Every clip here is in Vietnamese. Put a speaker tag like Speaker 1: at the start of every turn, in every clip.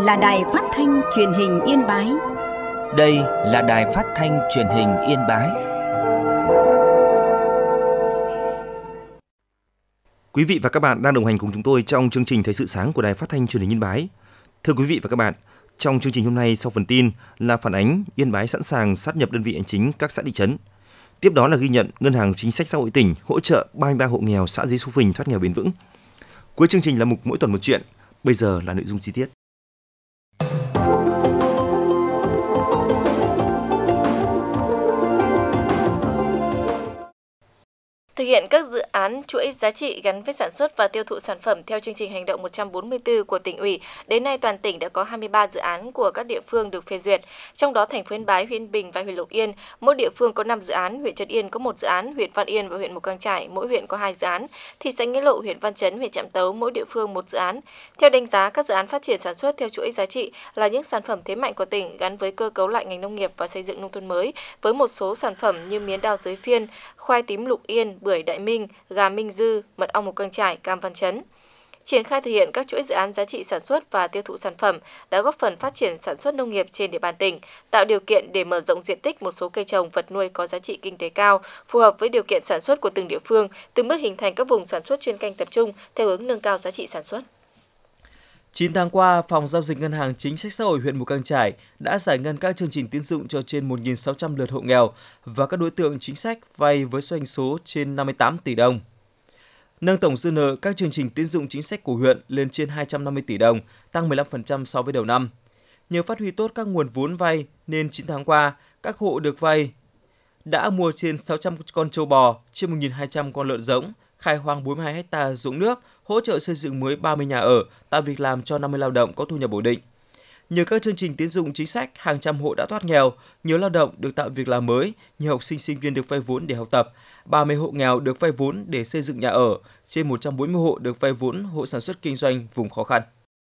Speaker 1: là Đài Phát thanh Truyền hình Yên Bái.
Speaker 2: Đây là Đài Phát thanh Truyền hình Yên Bái.
Speaker 3: Quý vị và các bạn đang đồng hành cùng chúng tôi trong chương trình Thời sự sáng của Đài Phát thanh Truyền hình Yên Bái. Thưa quý vị và các bạn, trong chương trình hôm nay sau phần tin là phản ánh Yên Bái sẵn sàng sát nhập đơn vị hành chính các xã thị trấn. Tiếp đó là ghi nhận Ngân hàng Chính sách Xã hội tỉnh hỗ trợ 33 hộ nghèo xã Dế Xu Phình thoát nghèo bền vững. Cuối chương trình là mục Mỗi tuần một chuyện. Bây giờ là nội dung chi tiết.
Speaker 4: Thực hiện các dự án chuỗi giá trị gắn với sản xuất và tiêu thụ sản phẩm theo chương trình hành động 144 của tỉnh ủy, đến nay toàn tỉnh đã có 23 dự án của các địa phương được phê duyệt. Trong đó thành phố Yên Bái, huyện Yên Bình và huyện Lục Yên, mỗi địa phương có 5 dự án, huyện Trấn Yên có 1 dự án, huyện Văn Yên và huyện Mù Cang Chải mỗi huyện có 2 dự án, thị xã Nghĩa Lộ, huyện Văn Chấn, huyện Trạm Tấu mỗi địa phương 1 dự án. Theo đánh giá, các dự án phát triển sản xuất theo chuỗi giá trị là những sản phẩm thế mạnh của tỉnh gắn với cơ cấu lại ngành nông nghiệp và xây dựng nông thôn mới, với một số sản phẩm như miến đao Giới Phiên, khoai tím Lục Yên, bưởi Đại Minh, gà Minh Dư, mật ong Mù Cang Chải, cam Văn Chấn. Triển khai thực hiện các chuỗi dự án giá trị sản xuất và tiêu thụ sản phẩm đã góp phần phát triển sản xuất nông nghiệp trên địa bàn tỉnh, tạo điều kiện để mở rộng diện tích một số cây trồng vật nuôi có giá trị kinh tế cao, phù hợp với điều kiện sản xuất của từng địa phương, từng bước hình thành các vùng sản xuất chuyên canh tập trung theo hướng nâng cao giá trị sản xuất.
Speaker 5: 9 tháng qua, Phòng Giao dịch Ngân hàng Chính sách Xã hội huyện Mù Cang Chải đã giải ngân các chương trình tín dụng cho trên 1.600 lượt hộ nghèo và các đối tượng chính sách vay với doanh số trên 58 tỷ đồng. Nâng tổng dư nợ các chương trình tín dụng chính sách của huyện lên trên 250 tỷ đồng, tăng 15% so với đầu năm. Nhờ phát huy tốt các nguồn vốn vay nên 9 tháng qua, các hộ được vay đã mua trên 600 con trâu bò, trên 1.200 con lợn giống, khai hoang 42 ha ruộng nước, hỗ trợ xây dựng mới 30 nhà ở, tạo việc làm cho 50 lao động có thu nhập ổn định. Nhờ các chương trình tín dụng chính sách, hàng trăm hộ đã thoát nghèo, nhiều lao động được tạo việc làm mới, nhiều học sinh sinh viên được vay vốn để học tập, 30 hộ nghèo được vay vốn để xây dựng nhà ở, trên 140 hộ được vay vốn hộ sản xuất kinh doanh vùng khó khăn.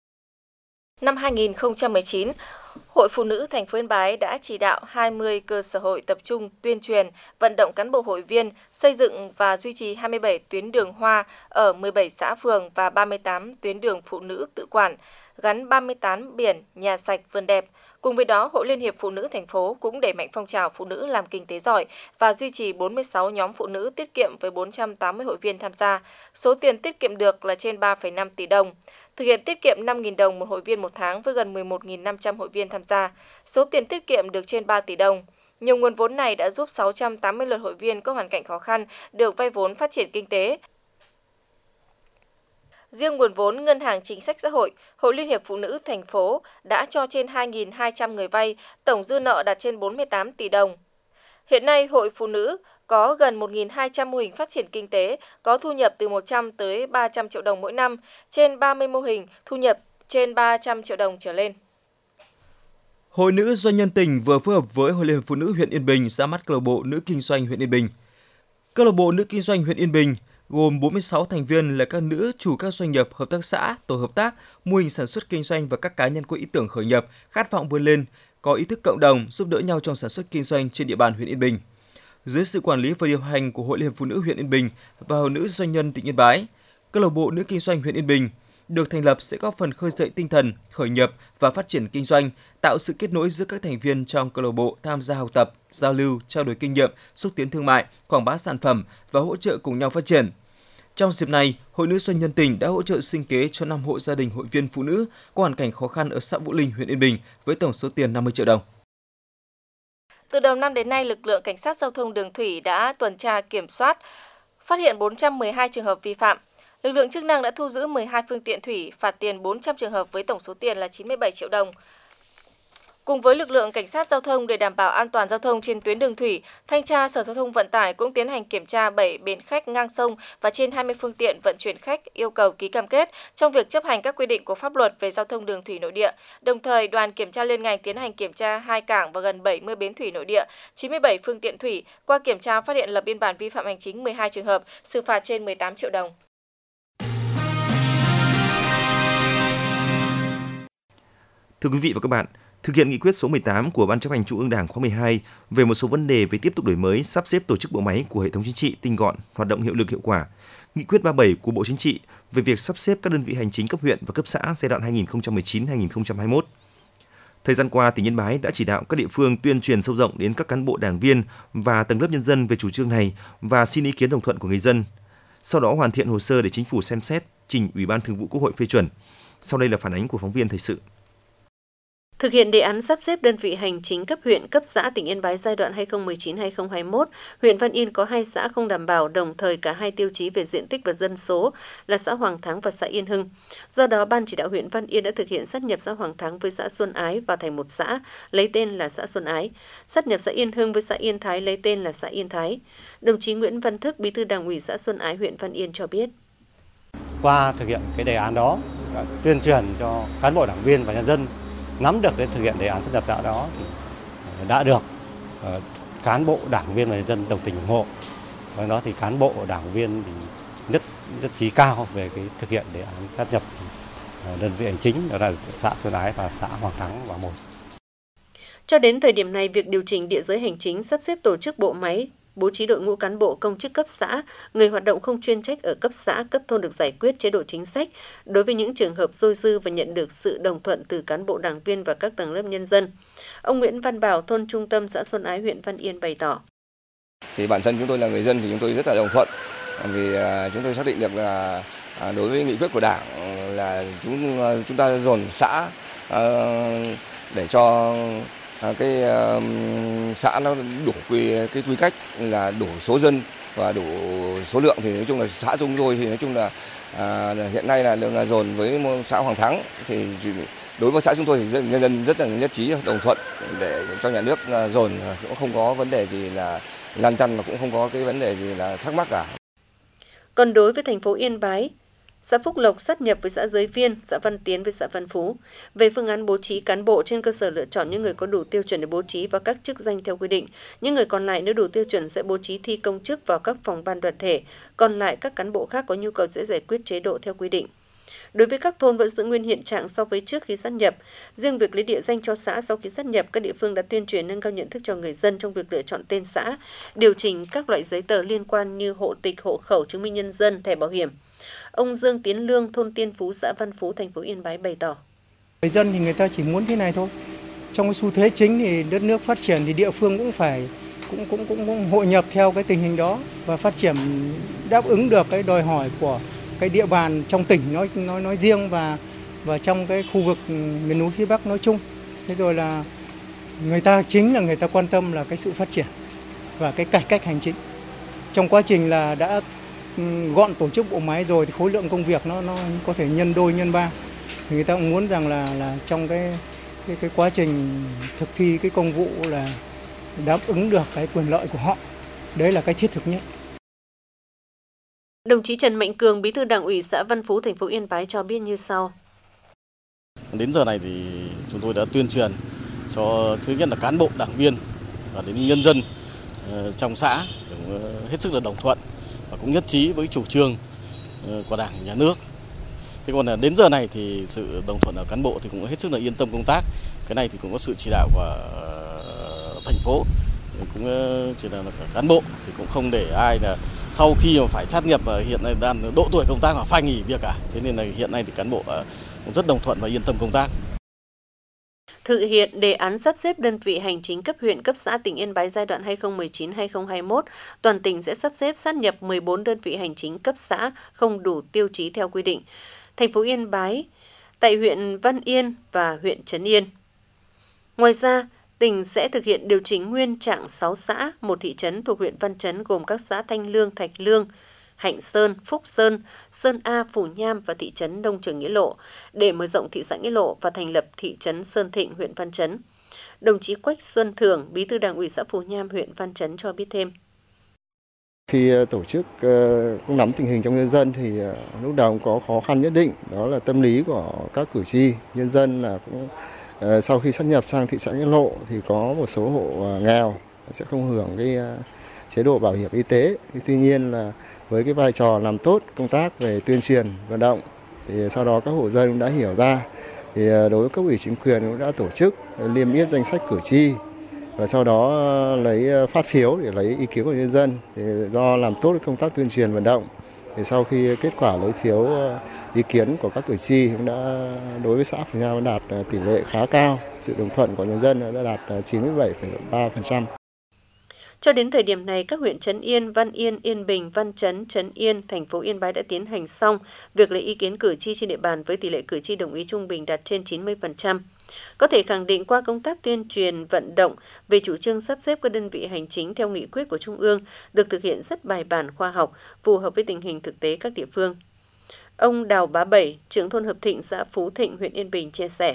Speaker 4: Năm 2019, Hội Phụ nữ thành phố Yên Bái đã chỉ đạo 20 cơ sở hội tập trung tuyên truyền, vận động cán bộ hội viên xây dựng và duy trì 27 tuyến đường hoa ở 17 xã phường và 38 tuyến đường phụ nữ tự quản, gắn 38 biển nhà sạch vườn đẹp. Cùng với đó, Hội Liên hiệp Phụ nữ thành phố cũng đẩy mạnh phong trào phụ nữ làm kinh tế giỏi và duy trì 46 nhóm phụ nữ tiết kiệm với 480 hội viên tham gia. Số tiền tiết kiệm được là trên 3,5 tỷ đồng. Thực hiện tiết kiệm 5.000 đồng một hội viên một tháng với gần 11.500 hội viên tham gia. Số tiền tiết kiệm được trên 3 tỷ đồng. Nhiều nguồn vốn này đã giúp 680 lượt hội viên có hoàn cảnh khó khăn được vay vốn phát triển kinh tế. Riêng nguồn vốn Ngân hàng Chính sách Xã hội, Hội Liên hiệp Phụ nữ thành phố đã cho trên 2.200 người vay, tổng dư nợ đạt trên 48 tỷ đồng. Hiện nay, Hội Phụ nữ có gần 1.200 mô hình phát triển kinh tế, có thu nhập từ 100 tới 300 triệu đồng mỗi năm, trên 30 mô hình thu nhập trên 300 triệu đồng trở lên.
Speaker 5: Hội Nữ Doanh nhân tỉnh vừa phối hợp với Hội Liên hiệp Phụ nữ huyện Yên Bình ra mắt câu lạc bộ Nữ kinh doanh huyện Yên Bình. Câu lạc bộ Nữ kinh doanh huyện Yên Bình gồm 46 thành viên là các nữ chủ các doanh nghiệp, hợp tác xã, tổ hợp tác, mô hình sản xuất kinh doanh và các cá nhân có ý tưởng khởi nghiệp, khát vọng vươn lên, có ý thức cộng đồng, giúp đỡ nhau trong sản xuất kinh doanh trên địa bàn huyện Yên Bình. Dưới sự quản lý và điều hành của Hội Liên hiệp Phụ nữ huyện Yên Bình và Hội Nữ Doanh nhân tỉnh Yên Bái, câu lạc bộ Nữ kinh doanh huyện Yên Bình được thành lập sẽ góp phần khơi dậy tinh thần khởi nghiệp và phát triển kinh doanh, tạo sự kết nối giữa các thành viên trong câu lạc bộ tham gia học tập, giao lưu, trao đổi kinh nghiệm, xúc tiến thương mại, quảng bá sản phẩm và hỗ trợ cùng nhau phát triển. Trong dịp này, Hội Nữ Doanh nhân tỉnh đã hỗ trợ sinh kế cho 5 hộ gia đình hội viên phụ nữ có hoàn cảnh khó khăn ở xã Vũ Linh, huyện Yên Bình với tổng số tiền 50 triệu đồng.
Speaker 4: Từ đầu năm đến nay, lực lượng cảnh sát giao thông đường thủy đã tuần tra kiểm soát, phát hiện 412 trường hợp vi phạm. Lực lượng chức năng đã thu giữ 12 phương tiện thủy, phạt tiền 400 trường hợp với tổng số tiền là 97 triệu đồng. Cùng với lực lượng cảnh sát giao thông để đảm bảo an toàn giao thông trên tuyến đường thủy, Thanh tra Sở Giao thông Vận tải cũng tiến hành kiểm tra 7 bến khách ngang sông và trên 20 phương tiện vận chuyển khách yêu cầu ký cam kết trong việc chấp hành các quy định của pháp luật về giao thông đường thủy nội địa. Đồng thời, đoàn kiểm tra liên ngành tiến hành kiểm tra 2 cảng và gần 70 bến thủy nội địa, 97 phương tiện thủy. Qua kiểm tra phát hiện lập biên bản vi phạm hành chính 12 trường hợp, xử phạt trên 18 triệu đồng.
Speaker 3: Thưa quý vị và các bạn, thực hiện nghị quyết số 18 của Ban Chấp hành Trung ương Đảng khóa 12 về một số vấn đề về tiếp tục đổi mới, sắp xếp tổ chức bộ máy của hệ thống chính trị tinh gọn, hoạt động hiệu lực hiệu quả, nghị quyết 37 của Bộ Chính trị về việc sắp xếp các đơn vị hành chính cấp huyện và cấp xã giai đoạn 2019-2021. Thời gian qua, tỉnh Yên Bái đã chỉ đạo các địa phương tuyên truyền sâu rộng đến các cán bộ đảng viên và tầng lớp nhân dân về chủ trương này và xin ý kiến đồng thuận của người dân. Sau đó hoàn thiện hồ sơ để Chính phủ xem xét, trình Ủy ban Thường vụ Quốc hội phê chuẩn. Sau đây là phản ánh của phóng viên Thời sự.
Speaker 1: Thực hiện đề án sắp xếp đơn vị hành chính cấp huyện, cấp xã tỉnh Yên Bái giai đoạn 2019-2021, huyện Văn Yên có 2 xã không đảm bảo đồng thời cả 2 tiêu chí về diện tích và dân số là xã Hoàng Thắng và xã Yên Hưng. Do đó, Ban chỉ đạo huyện Văn Yên đã thực hiện sáp nhập xã Hoàng Thắng với xã Xuân Ái vào thành một xã, lấy tên là xã Xuân Ái. Sáp nhập xã Yên Hưng với xã Yên Thái lấy tên là xã Yên Thái. Đồng chí Nguyễn Văn Thức, Bí thư Đảng ủy xã Xuân Ái, huyện Văn Yên cho biết.
Speaker 6: Qua thực hiện cái đề án đó, tuyên truyền cho cán bộ đảng viên và nhân dân nắm được cái thực hiện đề án sáp nhập xã đó thì đã được cán bộ đảng viên và nhân dân đồng tình ủng hộ. Và đó thì cán bộ đảng viên thì nhất trí cao về cái thực hiện đề án sáp nhập đơn vị hành chính, đó là xã Xuân Ái và xã Hoàng Thắng vào một.
Speaker 1: Cho đến thời điểm này, việc điều chỉnh địa giới hành chính, sắp xếp tổ chức bộ máy, bố trí đội ngũ cán bộ công chức cấp xã, người hoạt động không chuyên trách ở cấp xã, cấp thôn được giải quyết chế độ chính sách đối với những trường hợp dôi dư và nhận được sự đồng thuận từ cán bộ đảng viên và các tầng lớp nhân dân. Ông Nguyễn Văn Bảo, thôn Trung Tâm, xã Xuân Ái, huyện Văn Yên bày tỏ.
Speaker 7: Thì bản thân chúng tôi là người dân thì chúng tôi rất là đồng thuận, vì chúng tôi xác định được là đối với nghị quyết của Đảng là chúng ta dồn xã để cho cái xã nó đủ cái quy cách là đủ số dân và đủ số lượng, thì nói chung là xã chúng tôi thì nói chung là hiện nay là được dồn với xã Hoàng Thắng. Thì đối với xã chúng tôi thì nhân dân rất là nhất trí đồng thuận để cho nhà nước dồn, cũng không có vấn đề gì là lăn tăn và cũng không có cái vấn đề gì là thắc mắc cả.
Speaker 1: Còn đối với thành phố Yên Bái, xã Phúc Lộc sáp nhập với xã Giới Viên, xã Văn Tiến với xã Văn Phú. Về phương án bố trí cán bộ trên cơ sở lựa chọn những người có đủ tiêu chuẩn để bố trí vào các chức danh theo quy định. Những người còn lại nếu đủ tiêu chuẩn sẽ bố trí thi công chức vào các phòng ban đoàn thể. Còn lại các cán bộ khác có nhu cầu sẽ giải quyết chế độ theo quy định. Đối với các thôn vẫn giữ nguyên hiện trạng so với trước khi sáp nhập. Riêng việc lấy địa danh cho xã sau khi sáp nhập, các địa phương đã tuyên truyền nâng cao nhận thức cho người dân trong việc lựa chọn tên xã, điều chỉnh các loại giấy tờ liên quan như hộ tịch, hộ khẩu, chứng minh nhân dân, thẻ bảo hiểm. Ông Dương Tiến Lương, thôn Tiên Phú, xã Văn Phú, thành phố Yên Bái bày tỏ.
Speaker 8: Người dân thì người ta chỉ muốn thế này thôi. Trong cái xu thế chính thì đất nước phát triển thì địa phương cũng phải cũng hội nhập theo cái tình hình đó và phát triển đáp ứng được cái đòi hỏi của cái địa bàn trong tỉnh nói riêng và trong cái khu vực miền núi phía Bắc nói chung. Thế rồi là người ta quan tâm là cái sự phát triển và cái cải cách hành chính. Trong quá trình là đã gọn tổ chức bộ máy rồi thì khối lượng công việc nó có thể nhân đôi nhân ba. Thì người ta cũng muốn rằng là trong cái quá trình thực thi cái công vụ là đáp ứng được cái quyền lợi của họ. Đấy là cái thiết thực nhất.
Speaker 1: Đồng chí Trần Mạnh Cường, Bí thư Đảng ủy xã Văn Phú, thành phố Yên Bái cho biết như sau.
Speaker 9: Đến giờ này thì chúng tôi đã tuyên truyền cho thứ nhất là cán bộ đảng viên và đến nhân dân trong xã hết sức là đồng thuận và cũng nhất trí với chủ trương của Đảng, Nhà nước. Thế còn là đến giờ này thì sự đồng thuận ở cán bộ thì cũng hết sức là yên tâm công tác. Cái này thì cũng có sự chỉ đạo của thành phố, cũng chỉ là cả cán bộ thì cũng không để ai là sau khi mà phải sáp nhập hiện nay đang độ tuổi công tác mà phải nghỉ việc cả. Thế nên là hiện nay thì cán bộ cũng rất đồng thuận và yên tâm công tác.
Speaker 1: Thực hiện đề án sắp xếp đơn vị hành chính cấp huyện, cấp xã tỉnh Yên Bái giai đoạn 2019-2021, toàn tỉnh sẽ sắp xếp sáp nhập 14 đơn vị hành chính cấp xã không đủ tiêu chí theo quy định. Thành phố Yên Bái, tại huyện Văn Yên và huyện Trấn Yên. Ngoài ra, tỉnh sẽ thực hiện điều chỉnh nguyên trạng 6 xã, một thị trấn thuộc huyện Văn Chấn gồm các xã Thanh Lương, Thạch Lương, Hạnh Sơn, Phúc Sơn, Sơn A, Phù Nham và thị trấn Đông Trường Nghĩa Lộ để mở rộng thị xã Nghĩa Lộ và thành lập thị trấn Sơn Thịnh, huyện Văn Chấn. Đồng chí Quách Xuân Thưởng, Bí thư Đảng ủy xã Phù Nham, huyện Văn Chấn cho biết thêm.
Speaker 10: Khi tổ chức cũng nắm tình hình trong nhân dân thì lúc đầu cũng có khó khăn nhất định, đó là tâm lý của các cử tri, nhân dân là cũng sau khi sáp nhập sang thị xã Nghĩa Lộ thì có một số hộ nghèo sẽ không hưởng cái chế độ bảo hiểm y tế. Tuy nhiên là với cái vai trò làm tốt công tác về tuyên truyền vận động thì sau đó các hộ dân cũng đã hiểu ra, thì đối với cấp ủy chính quyền cũng đã tổ chức niêm yết danh sách cử tri và sau đó lấy phát phiếu để lấy ý kiến của nhân dân. Thì do làm tốt công tác tuyên truyền vận động Thì sau khi kết quả lấy phiếu ý kiến của các cử tri cũng đã đối với xã Phường Giao đạt tỷ lệ khá cao, sự đồng thuận của nhân dân đã đạt 97,3%.
Speaker 1: Cho đến thời điểm này, các huyện Trấn Yên, Văn Yên, Yên Bình, Văn Chấn, Trấn Yên, thành phố Yên Bái đã tiến hành xong việc lấy ý kiến cử tri trên địa bàn với tỷ lệ cử tri đồng ý trung bình đạt trên 90%. Có thể khẳng định qua công tác tuyên truyền, vận động về chủ trương sắp xếp các đơn vị hành chính theo nghị quyết của Trung ương được thực hiện rất bài bản, khoa học, phù hợp với tình hình thực tế các địa phương. Ông Đào Bá Bảy, trưởng thôn Hợp Thịnh, xã Phú Thịnh, huyện Yên Bình chia sẻ.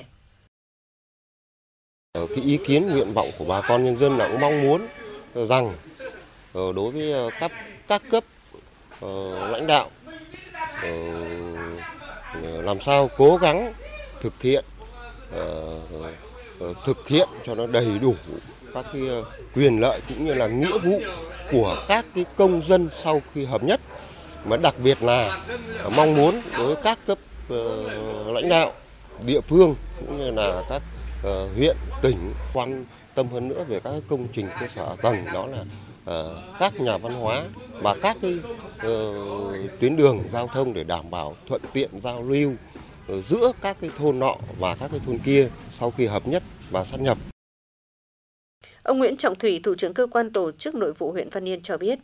Speaker 11: Cái ý kiến nguyện vọng của bà con nhân dân là cũng mong muốn rằng đối với các cấp lãnh đạo làm sao cố gắng thực hiện cho nó đầy đủ các cái quyền lợi cũng như là nghĩa vụ của các cái công dân sau khi hợp nhất, mà đặc biệt là mong muốn đối với các cấp lãnh đạo địa phương cũng như là các huyện, tỉnh quan tâm hơn nữa về các công trình cơ sở hạ tầng, đó là các nhà văn hóa và các cái tuyến đường giao thông để đảm bảo thuận tiện giao lưu giữa các cái thôn nọ và các cái thôn kia sau khi hợp nhất và sát nhập.
Speaker 1: Ông Nguyễn Trọng Thủy, thủ trưởng cơ quan tổ chức nội vụ huyện Văn Yên cho biết.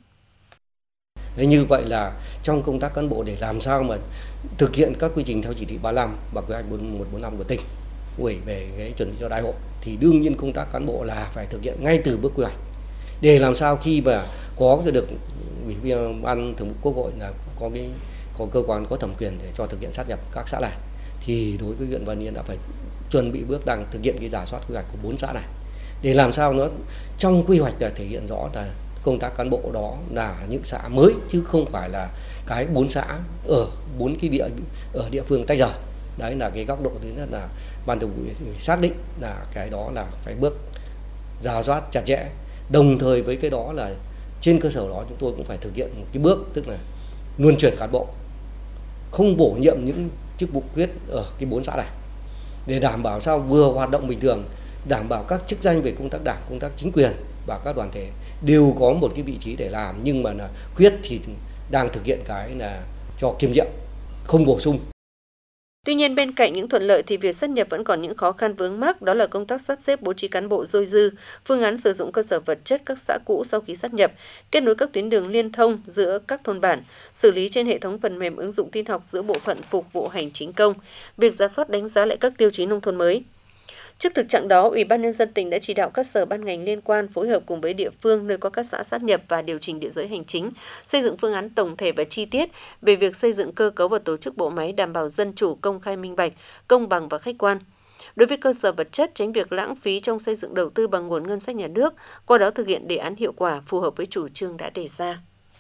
Speaker 12: Như vậy là trong công tác cán bộ để làm sao mà thực hiện các quy trình theo chỉ thị 35 và quy hoạch 1145 của tỉnh gửi về cái chuẩn bị cho đại hội, thì đương nhiên công tác cán bộ là phải thực hiện ngay từ bước quy hoạch để làm sao khi mà có được ủy viên ban thường vụ Quốc hội là có cơ quan có thẩm quyền để cho thực hiện sát nhập các xã này, thì đối với huyện Văn Yên đã phải chuẩn bị bước đang thực hiện cái rà soát quy hoạch của 4 xã này để làm sao nó trong quy hoạch là thể hiện rõ là công tác cán bộ đó là những xã mới chứ không phải là cái 4 xã ở 4 cái địa phương tách rời. Đấy là cái góc độ thứ nhất là ban thường vụ xác định là cái đó là phải bước rà soát chặt chẽ. Đồng thời với cái đó là trên cơ sở đó chúng tôi cũng phải thực hiện một cái bước, tức là luân chuyển cán bộ, không bổ nhiệm những chức vụ quyết ở cái 4 xã này để đảm bảo sao vừa hoạt động bình thường, đảm bảo các chức danh về công tác đảng, công tác chính quyền và các đoàn thể đều có một cái vị trí để làm, nhưng mà là quyết thì đang thực hiện cái là cho kiêm nhiệm, không bổ sung.
Speaker 1: Tuy nhiên, bên cạnh những thuận lợi thì việc sát nhập vẫn còn những khó khăn vướng mắc, đó là công tác sắp xếp bố trí cán bộ dôi dư, phương án sử dụng cơ sở vật chất các xã cũ sau khi sát nhập, kết nối các tuyến đường liên thông giữa các thôn bản, xử lý trên hệ thống phần mềm ứng dụng tin học giữa bộ phận phục vụ hành chính công, việc rà soát đánh giá lại các tiêu chí nông thôn mới. Trước thực trạng đó, Ủy ban Nhân dân tỉnh đã chỉ đạo các sở ban ngành liên quan phối hợp cùng với địa phương nơi có các xã sát nhập và điều chỉnh địa giới hành chính, xây dựng phương án tổng thể và chi tiết về việc xây dựng cơ cấu và tổ chức bộ máy đảm bảo dân chủ, công khai minh bạch, công bằng và khách quan. Đối với cơ sở vật chất, tránh việc lãng phí trong xây dựng đầu tư bằng nguồn ngân sách nhà nước, qua đó thực hiện đề án hiệu quả phù hợp với chủ trương đã đề ra.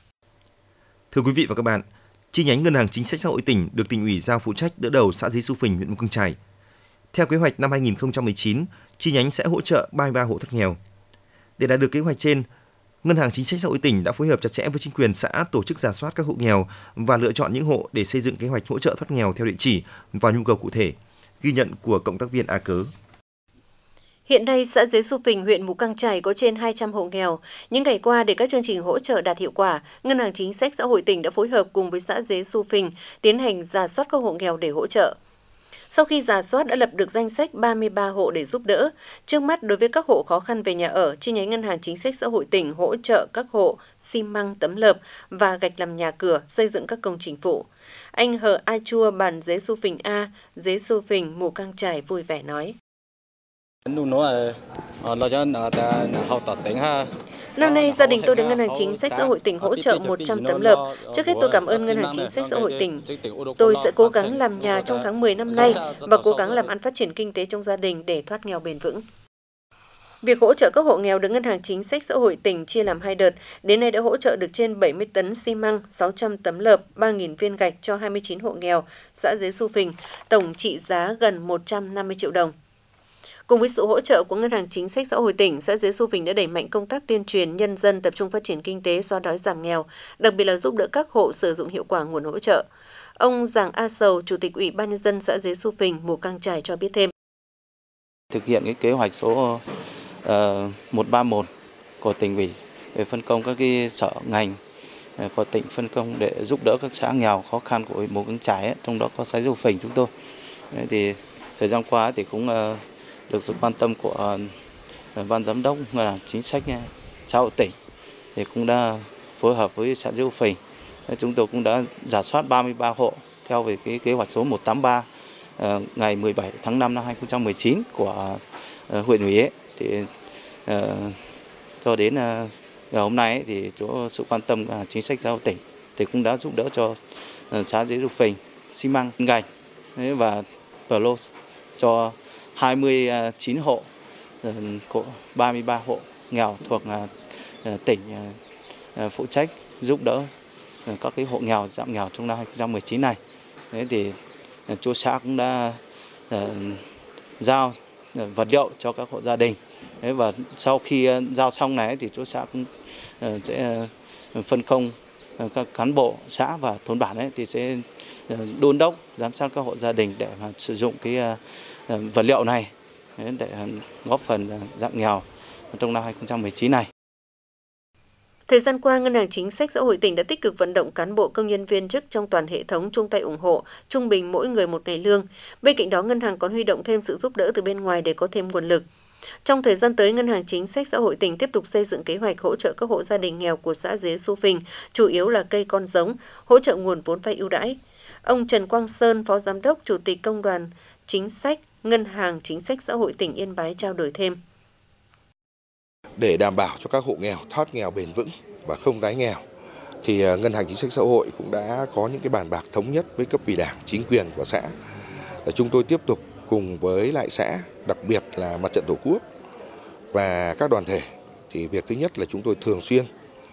Speaker 3: Thưa quý vị và các bạn, chi nhánh Ngân hàng Chính sách Xã hội tỉnh được tỉnh ủy giao phụ trách đỡ đầu xã Dí Xu Phình, huyện Mù Cang Chải. Theo kế hoạch năm 2019, chi nhánh sẽ hỗ trợ 33 hộ thoát nghèo. Để đạt được kế hoạch trên, Ngân hàng Chính sách Xã hội tỉnh đã phối hợp chặt chẽ với chính quyền xã tổ chức rà soát các hộ nghèo và lựa chọn những hộ để xây dựng kế hoạch hỗ trợ thoát nghèo theo địa chỉ và nhu cầu cụ thể. Ghi nhận của cộng tác viên A Cớ.
Speaker 1: Hiện nay, xã Dế Xu Phình, huyện Mù Cang Chải có trên 200 hộ nghèo. Những ngày qua, để các chương trình hỗ trợ đạt hiệu quả, Ngân hàng Chính sách Xã hội tỉnh đã phối hợp cùng với xã Dế Xu Phình tiến hành rà soát các hộ nghèo để hỗ trợ. Sau khi rà soát đã lập được danh sách 33 hộ để giúp đỡ. Trước mắt, đối với các hộ khó khăn về nhà ở, chi nhánh Ngân hàng Chính sách Xã hội tỉnh hỗ trợ các hộ xi măng, tấm lợp và gạch làm nhà cửa, xây dựng các công trình phụ. Anh Hờ A Chua, bản Dế Xu Phình A, Dế Xu Phình, Mù Cang Chải vui vẻ nói. Năm nay, gia đình tôi được Ngân hàng Chính sách Xã hội tỉnh hỗ trợ 100 tấm lợp. Trước hết tôi cảm ơn Ngân hàng Chính sách Xã hội tỉnh. Tôi sẽ cố gắng làm nhà trong tháng 10 năm nay và cố gắng làm ăn phát triển kinh tế trong gia đình để thoát nghèo bền vững. Việc hỗ trợ các hộ nghèo được Ngân hàng Chính sách Xã hội tỉnh chia làm 2 đợt. Đến nay đã hỗ trợ được trên 70 tấn xi măng, 600 tấm lợp, 3.000 viên gạch cho 29 hộ nghèo, xã Dế Xu Phình, tổng trị giá gần 150 triệu đồng. Cùng với sự hỗ trợ của Ngân hàng Chính sách Xã hội tỉnh, xã Dế Xu Phình đã đẩy mạnh công tác tuyên truyền nhân dân tập trung phát triển kinh tế, xóa đói giảm nghèo, đặc biệt là giúp đỡ các hộ sử dụng hiệu quả nguồn hỗ trợ. Ông Giàng A Sầu, Chủ tịch Ủy ban Nhân dân xã Dế Xu Phình, Mù Cang Chải cho biết thêm.
Speaker 13: Thực hiện cái kế hoạch số 131 của tỉnh ủy về phân công các cái sở ngành của tỉnh phân công để giúp đỡ các xã nghèo khó khăn của huyện Mù Căng Chải, trong đó có xã Diêu Phình chúng tôi. Thì thời gian qua thì cũng được sự quan tâm của ban giám đốc ngân hàng chính sách xã hội tỉnh, thì cũng đã phối hợp với xã Diêu Phình. Chúng tôi cũng đã rà soát 33 hộ theo về cái kế hoạch số 183 ngày 17 tháng 5 năm 2019 của huyện ủy. Thì cho đến ngày hôm nay thì chỗ sự quan tâm chính sách xã hội tỉnh thì cũng đã giúp đỡ cho xã Diêu Phình xi măng gạch và Plo cho 29 hộ, 33 hộ nghèo thuộc tỉnh phụ trách giúp đỡ các cái hộ nghèo, giảm nghèo trong năm 2019 này. Thì chỗ xã cũng đã giao vật liệu cho các hộ gia đình. Và sau khi giao xong này thì chỗ xã cũng sẽ phân công các cán bộ xã và thôn bản thì sẽ đôn đốc giám sát các hộ gia đình để mà sử dụng cái vật liệu này để góp phần giảm nghèo trong năm 2019 này.
Speaker 1: Thời gian qua, Ngân hàng Chính sách Xã hội tỉnh đã tích cực vận động cán bộ công nhân viên chức trong toàn hệ thống chung tay ủng hộ, trung bình mỗi người một ngày lương. Bên cạnh đó, ngân hàng còn huy động thêm sự giúp đỡ từ bên ngoài để có thêm nguồn lực. Trong thời gian tới, Ngân hàng Chính sách Xã hội tỉnh tiếp tục xây dựng kế hoạch hỗ trợ các hộ gia đình nghèo của xã Diêu Phình, chủ yếu là cây con giống, hỗ trợ nguồn vốn vay ưu đãi. Ông Trần Quang Sơn, Phó Giám đốc, Chủ tịch Công đoàn Chính sách Ngân hàng Chính sách Xã hội tỉnh Yên Bái trao đổi thêm.
Speaker 14: Để đảm bảo cho các hộ nghèo thoát nghèo bền vững và không tái nghèo, thì Ngân hàng Chính sách Xã hội cũng đã có những cái bàn bạc thống nhất với cấp ủy Đảng, chính quyền của xã. Chúng tôi tiếp tục cùng với lại xã, đặc biệt là Mặt trận Tổ quốc và các đoàn thể, thì việc thứ nhất là chúng tôi thường xuyên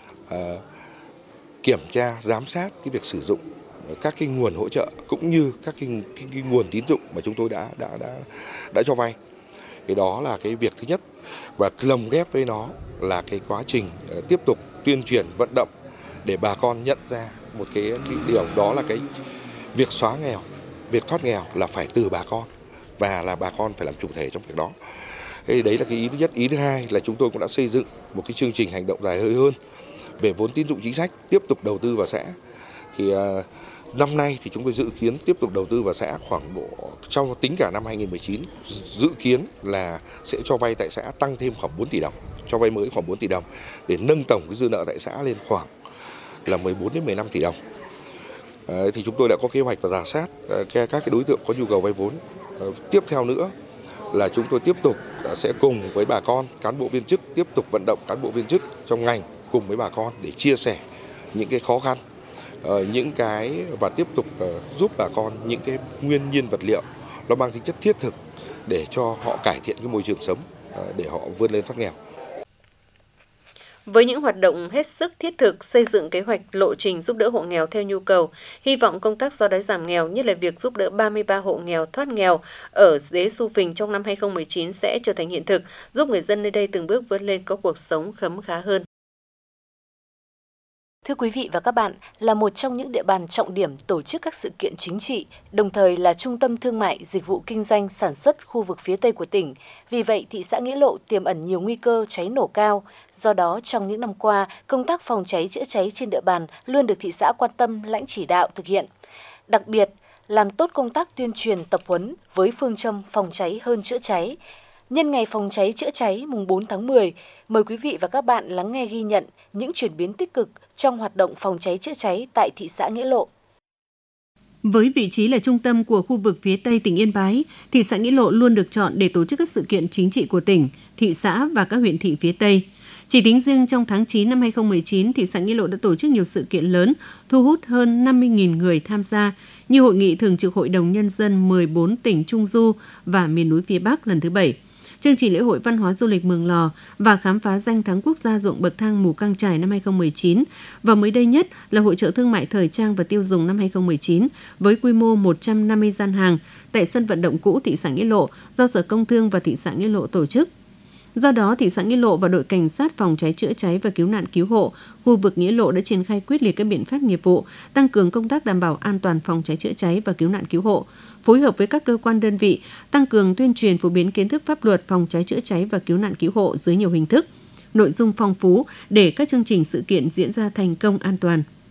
Speaker 14: kiểm tra, giám sát cái việc sử dụng các cái nguồn hỗ trợ cũng như các cái nguồn tín dụng mà chúng tôi đã cho vay. Cái đó là cái việc thứ nhất, và lồng ghép với nó là cái quá trình tiếp tục tuyên truyền vận động để bà con nhận ra một cái điều, đó là cái việc xóa nghèo, việc thoát nghèo là phải từ bà con và là bà con phải làm chủ thể trong việc đó. Thế đấy là cái ý thứ nhất. Ý thứ hai là chúng tôi cũng đã xây dựng một cái chương trình hành động dài hơi hơn về vốn tín dụng chính sách, tiếp tục đầu tư vào xã. Thì năm nay thì chúng tôi dự kiến tiếp tục đầu tư vào xã khoảng độ, trong tính cả năm 2019, dự kiến là sẽ cho vay tại xã tăng thêm khoảng 4 tỷ đồng, cho vay mới khoảng 4 tỷ đồng để nâng tổng cái dư nợ tại xã lên khoảng là 14 đến 15 tỷ đồng. Thì chúng tôi đã có kế hoạch và rà soát các cái đối tượng có nhu cầu vay vốn. Tiếp theo nữa là chúng tôi tiếp tục sẽ cùng với bà con, cán bộ viên chức, tiếp tục vận động cán bộ viên chức trong ngành cùng với bà con để chia sẻ những cái khó khăn, những cái và tiếp tục giúp bà con những cái nguyên nhiên vật liệu nó mang tính chất thiết thực để cho họ cải thiện cái môi trường sống, để họ vươn lên thoát nghèo.
Speaker 1: Với những hoạt động hết sức thiết thực, xây dựng kế hoạch lộ trình giúp đỡ hộ nghèo theo nhu cầu, hy vọng công tác xóa đói giảm nghèo, nhất là việc giúp đỡ 33 hộ nghèo thoát nghèo ở Diêu Phình trong năm 2019 sẽ trở thành hiện thực, giúp người dân nơi đây từng bước vươn lên có cuộc sống khấm khá hơn.
Speaker 15: Thưa quý vị và các bạn, là một trong những địa bàn trọng điểm tổ chức các sự kiện chính trị, đồng thời là trung tâm thương mại, dịch vụ kinh doanh, sản xuất khu vực phía Tây của tỉnh. Vì vậy, thị xã Nghĩa Lộ tiềm ẩn nhiều nguy cơ cháy nổ cao. Do đó, trong những năm qua, công tác phòng cháy chữa cháy trên địa bàn luôn được thị xã quan tâm, lãnh chỉ đạo thực hiện. Đặc biệt, làm tốt công tác tuyên truyền tập huấn với phương châm phòng cháy hơn chữa cháy. Nhân ngày phòng cháy chữa cháy mùng 4 tháng 10, mời quý vị và các bạn lắng nghe ghi nhận những chuyển biến tích cực trong hoạt động phòng cháy chữa cháy tại thị xã Nghĩa Lộ.
Speaker 16: Với vị trí là trung tâm của khu vực phía Tây tỉnh Yên Bái, thị xã Nghĩa Lộ luôn được chọn để tổ chức các sự kiện chính trị của tỉnh, thị xã và các huyện thị phía Tây. Chỉ tính riêng trong tháng 9 năm 2019, thị xã Nghĩa Lộ đã tổ chức nhiều sự kiện lớn, thu hút hơn 50.000 người tham gia, như Hội nghị Thường trực Hội đồng Nhân dân 14 tỉnh Trung Du và miền núi phía Bắc lần thứ 7, chương trình lễ hội văn hóa du lịch Mường Lò và khám phá danh thắng quốc gia ruộng bậc thang Mù Căng Chải năm 2019, và mới đây nhất là Hội chợ thương mại thời trang và tiêu dùng năm 2019 với quy mô 150 gian hàng tại sân vận động cũ thị xã Nghĩa Lộ do Sở Công Thương và thị xã Nghĩa Lộ tổ chức. Do đó, thị xã Nghĩa Lộ và đội cảnh sát phòng cháy chữa cháy và cứu nạn cứu hộ khu vực Nghĩa Lộ đã triển khai quyết liệt các biện pháp nghiệp vụ, tăng cường công tác đảm bảo an toàn phòng cháy chữa cháy và cứu nạn cứu hộ, phối hợp với các cơ quan đơn vị, tăng cường tuyên truyền phổ biến kiến thức pháp luật phòng cháy chữa cháy và cứu nạn cứu hộ dưới nhiều hình thức, nội dung phong phú để các chương trình sự kiện diễn ra thành công an toàn.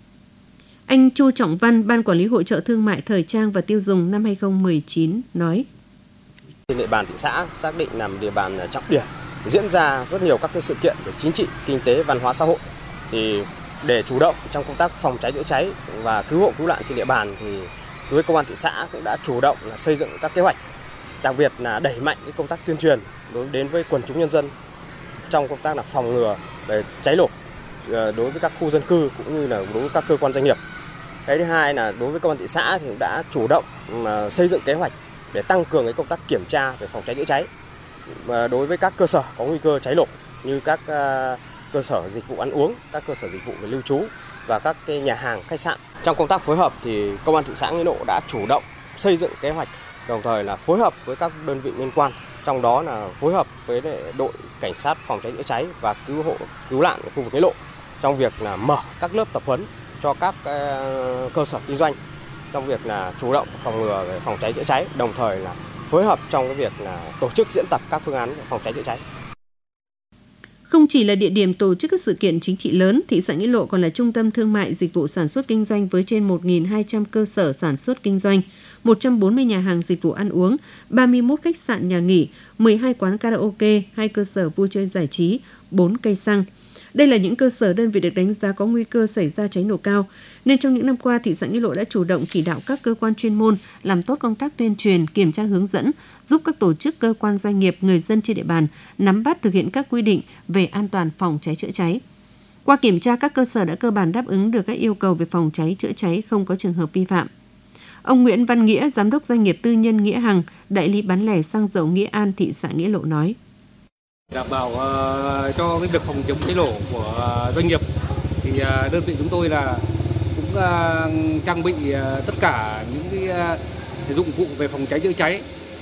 Speaker 16: Anh Chu Trọng Văn, Ban Quản lý Hội chợ Thương mại Thời trang và Tiêu dùng năm 2019 nói.
Speaker 17: Địa bàn thị xã xác định làm địa bàn trọng điểm, diễn ra rất nhiều các cái sự kiện về chính trị, kinh tế, văn hóa xã hội. Thì để chủ động trong công tác phòng cháy chữa cháy và cứu hộ cứu nạn trên địa bàn thì đối với công an thị xã cũng đã chủ động là xây dựng các kế hoạch, đặc biệt là đẩy mạnh cái công tác tuyên truyền đến với quần chúng nhân dân trong công tác là phòng ngừa về cháy nổ đối với các khu dân cư cũng như là đối với các cơ quan doanh nghiệp. Cái thứ hai là đối với công an thị xã thì cũng đã chủ động mà xây dựng kế hoạch để tăng cường cái công tác kiểm tra về phòng cháy chữa cháy đối với các cơ sở có nguy cơ cháy nổ như các cơ sở dịch vụ ăn uống, các cơ sở dịch vụ về lưu trú và các cái nhà hàng, khách sạn. Trong công tác phối hợp thì công an thị xã Nghĩa Lộ đã chủ động xây dựng kế hoạch, đồng thời là phối hợp với các đơn vị liên quan, trong đó là phối hợp với đội cảnh sát phòng cháy chữa cháy và cứu hộ cứu nạn khu vực Nghĩa Lộ trong việc là mở các lớp tập huấn cho các cơ sở kinh doanh trong việc là chủ động phòng ngừa về phòng cháy chữa cháy, đồng thời là phối hợp trong cái việc là tổ chức diễn tập các phương án phòng cháy chữa cháy.
Speaker 16: Không chỉ là địa điểm tổ chức các sự kiện chính trị lớn, thị xã Nghĩa Lộ còn là trung tâm thương mại, dịch vụ sản xuất kinh doanh với trên 1.200 cơ sở sản xuất kinh doanh, 140 nhà hàng dịch vụ ăn uống, 31 khách sạn nhà nghỉ, 12 quán karaoke, 2 cơ sở vui chơi giải trí, 4 cây xăng. Đây là những cơ sở đơn vị được đánh giá có nguy cơ xảy ra cháy nổ cao, nên trong những năm qua, thị xã Nghĩa Lộ đã chủ động chỉ đạo các cơ quan chuyên môn làm tốt công tác tuyên truyền, kiểm tra hướng dẫn, giúp các tổ chức, cơ quan doanh nghiệp, người dân trên địa bàn nắm bắt thực hiện các quy định về an toàn phòng cháy chữa cháy. Qua kiểm tra, các cơ sở đã cơ bản đáp ứng được các yêu cầu về phòng cháy chữa cháy, không có trường hợp vi phạm. Ông Nguyễn Văn Nghĩa, Giám đốc Doanh nghiệp Tư nhân Nghĩa Hằng, đại lý bán lẻ xăng dầu Nghĩa An, thị xã Nghĩa Lộ nói.
Speaker 18: Đảm bảo cho cái việc phòng chống cháy nổ của doanh nghiệp thì đơn vị chúng tôi là cũng trang bị tất cả những cái dụng cụ về phòng cháy chữa cháy,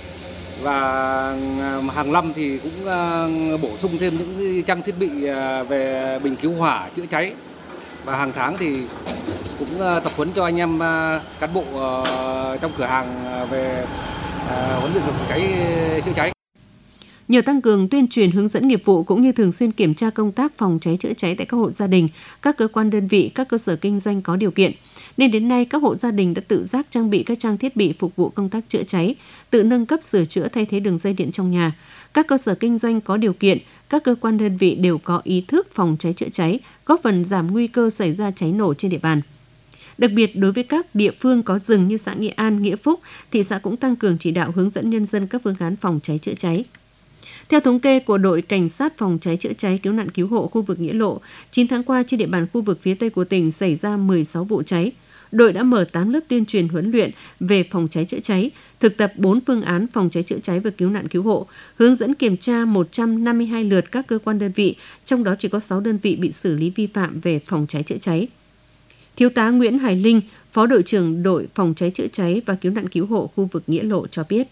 Speaker 18: và hàng năm thì cũng bổ sung thêm những cái trang thiết bị về bình cứu hỏa chữa cháy, và hàng tháng thì cũng tập huấn cho anh em cán bộ trong cửa hàng về huấn luyện về phòng cháy chữa cháy.
Speaker 16: Nhờ tăng cường tuyên truyền hướng dẫn nghiệp vụ cũng như thường xuyên kiểm tra công tác phòng cháy chữa cháy tại các hộ gia đình, các cơ quan đơn vị, các cơ sở kinh doanh có điều kiện, nên đến nay các hộ gia đình đã tự giác trang bị các trang thiết bị phục vụ công tác chữa cháy, tự nâng cấp sửa chữa thay thế đường dây điện trong nhà. Các cơ sở kinh doanh có điều kiện, các cơ quan đơn vị đều có ý thức phòng cháy chữa cháy, góp phần giảm nguy cơ xảy ra cháy nổ trên địa bàn. Đặc biệt, đối với các địa phương có rừng như xã Nghĩa An, Nghĩa Phúc, thị xã cũng tăng cường chỉ đạo hướng dẫn nhân dân các phương án phòng cháy chữa cháy. Theo thống kê của đội Cảnh sát phòng cháy chữa cháy cứu nạn cứu hộ khu vực Nghĩa Lộ, 9 tháng qua trên địa bàn khu vực phía Tây của tỉnh xảy ra 16 vụ cháy. Đội đã mở 8 lớp tuyên truyền huấn luyện về phòng cháy chữa cháy, thực tập 4 phương án phòng cháy chữa cháy và cứu nạn cứu hộ, hướng dẫn kiểm tra 152 lượt các cơ quan đơn vị, trong đó chỉ có 6 đơn vị bị xử lý vi phạm về phòng cháy chữa cháy. Thiếu tá Nguyễn Hải Linh, Phó đội trưởng đội phòng cháy chữa cháy và cứu nạn cứu hộ khu vực Nghĩa Lộ cho biết.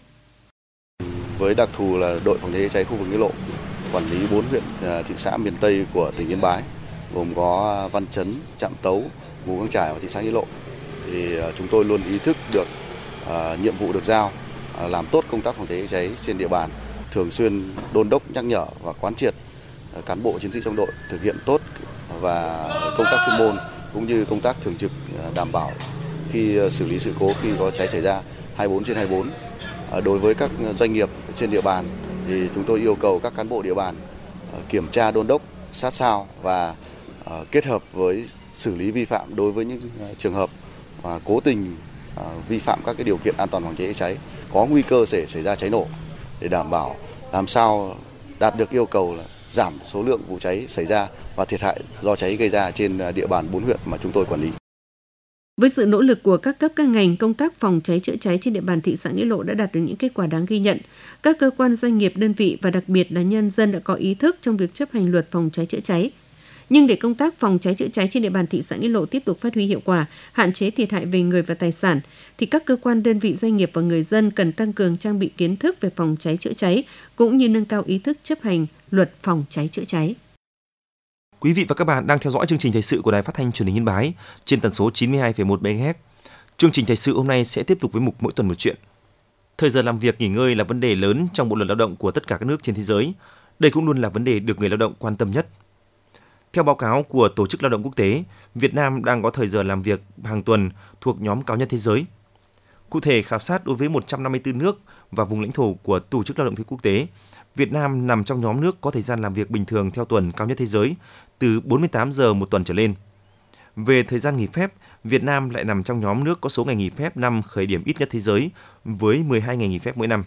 Speaker 19: Với đặc thù là đội phòng cháy chữa cháy khu vực Nghĩa Lộ quản lý 4 huyện thị xã miền Tây của tỉnh Yên Bái, gồm có Văn Chấn, Trạm Tấu, Mù Căng Chải và thị xã Nghĩa Lộ, thì chúng tôi luôn ý thức được nhiệm vụ được giao, làm tốt công tác phòng cháy chữa cháy trên địa bàn, thường xuyên đôn đốc nhắc nhở và quán triệt cán bộ chiến sĩ trong đội thực hiện tốt và công tác chuyên môn cũng như công tác thường trực đảm bảo khi xử lý sự cố khi có cháy xảy ra 24/24. Đối với các doanh nghiệp trên địa bàn thì chúng tôi yêu cầu các cán bộ địa bàn kiểm tra đôn đốc sát sao và kết hợp với xử lý vi phạm đối với những trường hợp cố tình vi phạm các cái điều kiện an toàn phòng cháy chữa cháy có nguy cơ xảy ra cháy nổ, để đảm bảo làm sao đạt được yêu cầu là giảm số lượng vụ cháy xảy ra và thiệt hại do cháy gây ra trên địa bàn 4 huyện mà chúng tôi quản lý.
Speaker 16: Với sự nỗ lực của các cấp các ngành, công tác phòng cháy chữa cháy trên địa bàn thị xã Nghĩa Lộ đã đạt được những kết quả đáng ghi nhận. Các cơ quan doanh nghiệp, đơn vị và đặc biệt là nhân dân đã có ý thức trong việc chấp hành luật phòng cháy chữa cháy. Nhưng để công tác phòng cháy chữa cháy trên địa bàn thị xã Nghĩa Lộ tiếp tục phát huy hiệu quả, hạn chế thiệt hại về người và tài sản, thì các cơ quan, đơn vị, doanh nghiệp và người dân cần tăng cường trang bị kiến thức về phòng cháy chữa cháy cũng như nâng cao ý thức chấp hành luật phòng cháy chữa cháy.
Speaker 3: Quý vị và các bạn đang theo dõi chương trình thời sự của Đài Phát thanh Truyền hình Yên Bái trên tần số 92,1 MHz. Chương trình thời sự hôm nay sẽ tiếp tục với mục Mỗi tuần một chuyện. Thời giờ làm việc nghỉ ngơi là vấn đề lớn trong bộ luật lao động của tất cả các nước trên thế giới. Đây cũng luôn là vấn đề được người lao động quan tâm nhất. Theo báo cáo của Tổ chức Lao động Quốc tế, Việt Nam đang có thời giờ làm việc hàng tuần thuộc nhóm cao nhất thế giới. Cụ thể, khảo sát đối với 154 nước và vùng lãnh thổ của Tổ chức Lao động Quốc tế, Việt Nam nằm trong nhóm nước có thời gian làm việc bình thường theo tuần cao nhất thế giới, từ 48 giờ một tuần trở lên. Về thời gian nghỉ phép, Việt Nam lại nằm trong nhóm nước có số ngày nghỉ phép năm khởi điểm ít nhất thế giới, với 12 ngày nghỉ phép mỗi năm.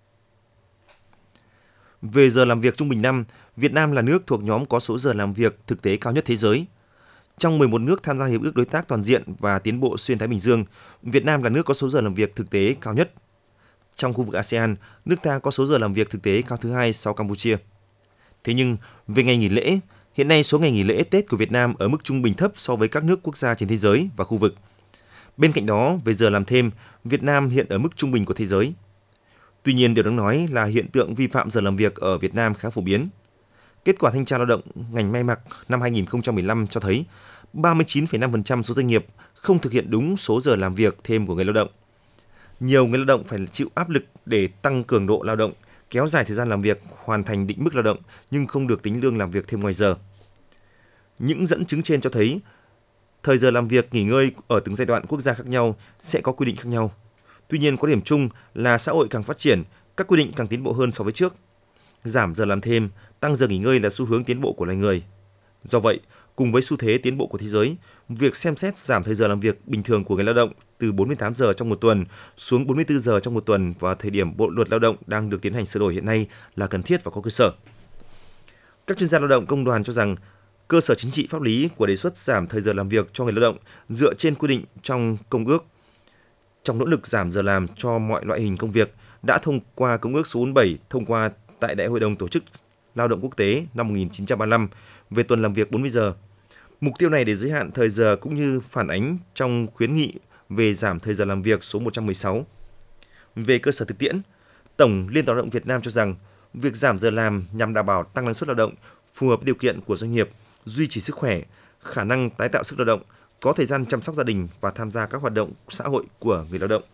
Speaker 3: Về giờ làm việc trung bình năm, Việt Nam là nước thuộc nhóm có số giờ làm việc thực tế cao nhất thế giới. Trong 11 nước tham gia Hiệp ước Đối tác Toàn diện và Tiến bộ Xuyên Thái Bình Dương, Việt Nam là nước có số giờ làm việc thực tế cao nhất. Trong khu vực ASEAN, nước ta có số giờ làm việc thực tế cao thứ hai sau Campuchia. Thế nhưng, về ngày nghỉ lễ, hiện nay số ngày nghỉ lễ Tết của Việt Nam ở mức trung bình thấp so với các nước quốc gia trên thế giới và khu vực. Bên cạnh đó, về giờ làm thêm, Việt Nam hiện ở mức trung bình của thế giới. Tuy nhiên, điều đáng nói là hiện tượng vi phạm giờ làm việc ở Việt Nam khá phổ biến. Kết quả thanh tra lao động ngành may mặc năm 2015 cho thấy 39,5% số doanh nghiệp không thực hiện đúng số giờ làm việc thêm của người lao động. Nhiều người lao động phải chịu áp lực để tăng cường độ lao động, kéo dài thời gian làm việc, hoàn thành định mức lao động nhưng không được tính lương làm việc thêm ngoài giờ. Những dẫn chứng trên cho thấy thời giờ làm việc nghỉ ngơi ở từng giai đoạn quốc gia khác nhau sẽ có quy định khác nhau. Tuy nhiên, có điểm chung là xã hội càng phát triển, các quy định càng tiến bộ hơn so với trước. Giảm giờ làm thêm, tăng giờ nghỉ ngơi là xu hướng tiến bộ của loài người. Do vậy, cùng với xu thế tiến bộ của thế giới, việc xem xét giảm thời giờ làm việc bình thường của người lao động từ 48 giờ trong một tuần xuống 44 giờ trong một tuần vào thời điểm Bộ Luật Lao động đang được tiến hành sửa đổi hiện nay là cần thiết và có cơ sở. Các chuyên gia lao động công đoàn cho rằng cơ sở chính trị pháp lý của đề xuất giảm thời giờ làm việc cho người lao động dựa trên quy định trong Công ước. Trong nỗ lực giảm giờ làm cho mọi loại hình công việc đã thông qua Công ước số 47 thông qua tại Đại hội đồng Tổ chức Lao động Quốc tế năm 1935 về tuần làm việc 40 giờ. Mục tiêu này để giới hạn thời giờ cũng như phản ánh trong khuyến nghị về giảm thời giờ làm việc số 116. Về cơ sở thực tiễn, Tổng Liên đoàn Lao động Việt Nam cho rằng việc giảm giờ làm nhằm đảm bảo tăng năng suất lao động, phù hợp điều kiện của doanh nghiệp, duy trì sức khỏe, khả năng tái tạo sức lao động, có thời gian chăm sóc gia đình và tham gia các hoạt động xã hội của người lao động.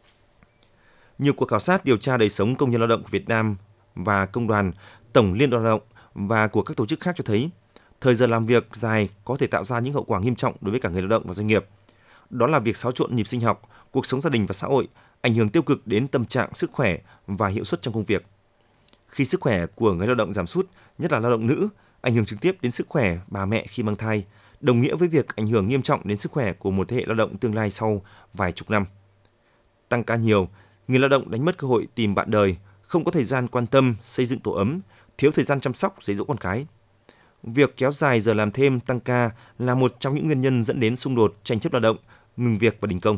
Speaker 3: Nhiều cuộc khảo sát điều tra đời sống công nhân lao động của Việt Nam và Công đoàn, Tổng Liên đoàn Lao động và của các tổ chức khác cho thấy thời giờ làm việc dài có thể tạo ra những hậu quả nghiêm trọng đối với cả người lao động và doanh nghiệp. Đó là việc xáo trộn nhịp sinh học, cuộc sống gia đình và xã hội, ảnh hưởng tiêu cực đến tâm trạng, sức khỏe và hiệu suất trong công việc. Khi sức khỏe của người lao động giảm sút, nhất là lao động nữ, ảnh hưởng trực tiếp đến sức khỏe bà mẹ khi mang thai, đồng nghĩa với việc ảnh hưởng nghiêm trọng đến sức khỏe của một thế hệ lao động tương lai sau vài chục năm. Tăng ca nhiều, người lao động đánh mất cơ hội tìm bạn đời, không có thời gian quan tâm, xây dựng tổ ấm, thiếu thời gian chăm sóc, dạy dỗ con cái. Việc kéo dài giờ làm thêm, tăng ca là một trong những nguyên nhân dẫn đến xung đột, tranh chấp lao động, ngừng việc và đình công.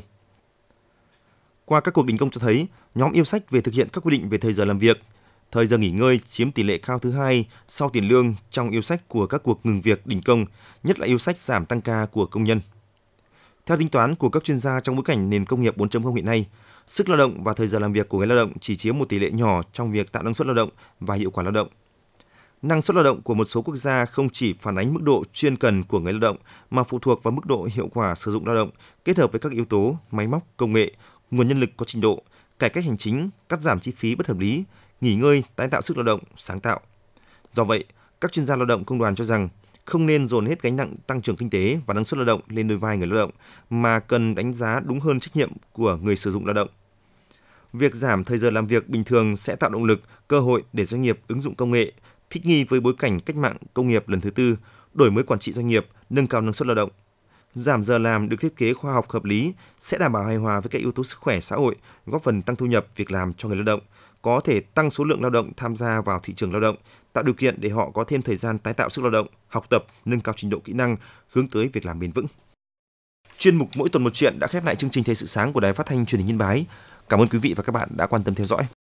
Speaker 3: Qua các cuộc đình công cho thấy, nhóm yêu sách về thực hiện các quy định về thời giờ làm việc, thời giờ nghỉ ngơi chiếm tỷ lệ cao thứ hai sau tiền lương trong yêu sách của các cuộc ngừng việc đình công, nhất là yêu sách giảm tăng ca của công nhân. Theo tính toán của các chuyên gia trong bối cảnh nền công nghiệp 4.0 hiện nay, sức lao động và thời giờ làm việc của người lao động chỉ chiếm một tỷ lệ nhỏ trong việc tạo năng suất lao động và hiệu quả lao động. Năng suất lao động của một số quốc gia không chỉ phản ánh mức độ chuyên cần của người lao động mà phụ thuộc vào mức độ hiệu quả sử dụng lao động kết hợp với các yếu tố máy móc, công nghệ, nguồn nhân lực có trình độ, cải cách hành chính, cắt giảm chi phí bất hợp lý, nghỉ ngơi, tái tạo sức lao động, sáng tạo. Do vậy, các chuyên gia lao động công đoàn cho rằng không nên dồn hết gánh nặng tăng trưởng kinh tế và năng suất lao động lên đôi vai người lao động, mà cần đánh giá đúng hơn trách nhiệm của người sử dụng lao động. Việc giảm thời giờ làm việc bình thường sẽ tạo động lực, cơ hội để doanh nghiệp ứng dụng công nghệ, thích nghi với bối cảnh cách mạng công nghiệp lần thứ tư, đổi mới quản trị doanh nghiệp, nâng cao năng suất lao động. Giảm giờ làm được thiết kế khoa học hợp lý sẽ đảm bảo hài hòa với các yếu tố sức khỏe xã hội, góp phần tăng thu nhập, việc làm cho người lao động, có thể tăng số lượng lao động tham gia vào thị trường lao động, tạo điều kiện để họ có thêm thời gian tái tạo sức lao động, học tập, nâng cao trình độ kỹ năng, hướng tới việc làm bền vững. Chuyên mục Mỗi tuần một chuyện đã khép lại chương trình Thời sự sáng của Đài Phát thanh Truyền hình Yên Bái. Cảm ơn quý vị và các bạn đã quan tâm theo dõi.